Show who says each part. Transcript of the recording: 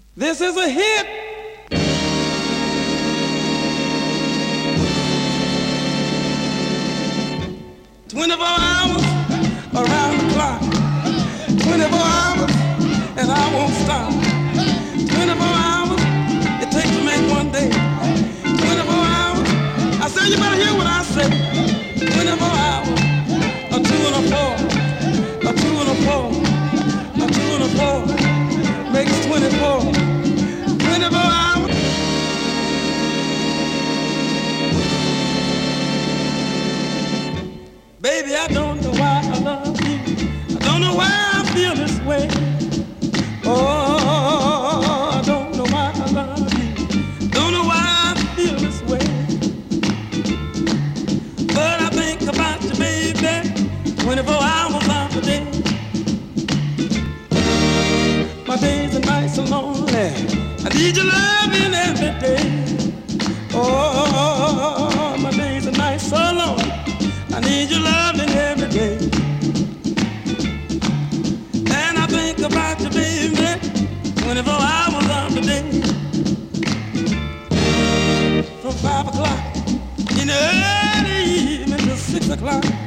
Speaker 1: This is a hit. 24 hours around the clock. 24 hours and I won't stop. 24 hours it takes to make one day. 24 hours. I said you better hear what I say. 24 hours. A 2 and a 4. A 2 and a 4. A 2 and a 4 makes 24. 24 hours. Baby, I don't know why I love you. I don't know why I feel this way. Oh, I don't know why I love you. Don't know why I feel this way. But I think about you, baby, 24 hours of the day. My days and nights are lonely. I need your loving every day. Oh, my days and nights so lonely. I need your loving every day. And I think about you, baby, 24 hours of the day. From 5 o'clock in the early evening to 6 o'clock.